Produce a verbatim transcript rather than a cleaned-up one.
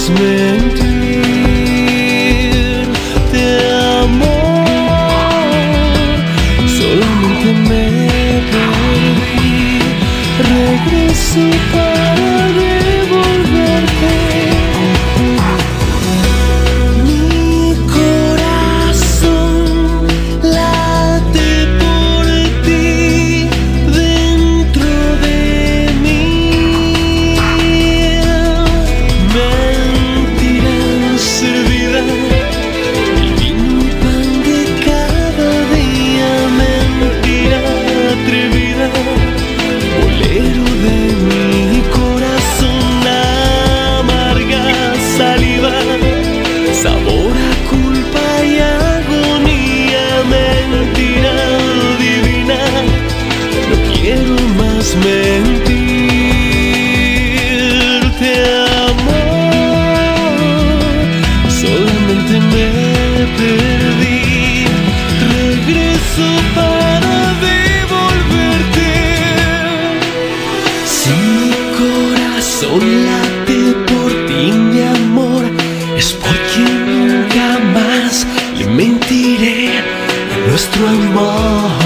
mentirte, amor. Solamente me perdí. Regreso para devolverte. Mi corazón late por ti dentro de mí. Mentira servida, el vino y pan de cada día. Mentira atrevida, bolero de mi corazón. Amarga saliva, sabor a culpa y agonía. Mentira divina, no quiero más mentirte, amor. Solamente me perdí. Regreso para devolverte. Si mi corazón late por ti, mi amor, es porque nunca más le mentiré a nuestro amor.